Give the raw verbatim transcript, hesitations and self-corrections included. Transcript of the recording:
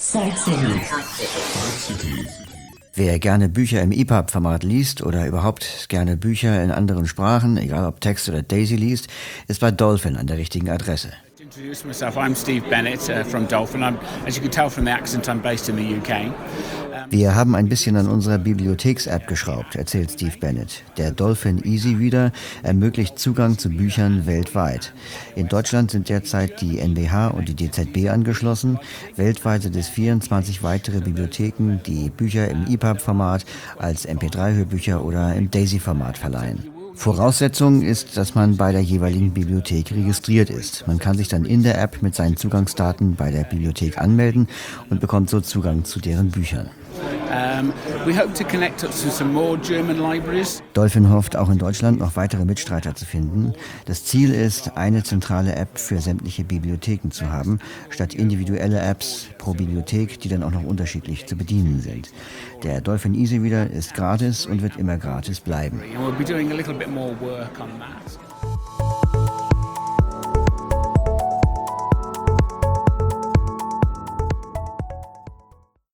Side City. Wer gerne Bücher im E P U B-Format liest oder überhaupt gerne Bücher in anderen Sprachen, egal ob Text oder Daisy liest, ist bei Dolphin an der richtigen Adresse. Introduce myself. I'm Steve Bennett uh, from Dolphin. I'm, as you can tell from the accent, I'm based in the U K. Wir haben ein bisschen an unserer Bibliotheks-App geschraubt, erzählt Steve Bennett. Der Dolphin Easy Reader ermöglicht Zugang zu Büchern weltweit. In Deutschland sind derzeit die N B H und die D Z B angeschlossen. Weltweit sind es vierundzwanzig weitere Bibliotheken, die Bücher im E P U B-Format als M P drei Hörbücher oder im Daisy-Format verleihen. Voraussetzung ist, dass man bei der jeweiligen Bibliothek registriert ist. Man kann sich dann in der App mit seinen Zugangsdaten bei der Bibliothek anmelden und bekommt so Zugang zu deren Büchern. Um, we hope to connect up to some more German libraries. Dolphin hofft, auch in Deutschland noch weitere Mitstreiter zu finden. Das Ziel ist, eine zentrale App für sämtliche Bibliotheken zu haben, statt individuelle Apps pro Bibliothek, die dann auch noch unterschiedlich zu bedienen sind. Der Dolphin Easy Reader ist gratis und wird immer gratis bleiben. And we'll be doing a little bit more work on that.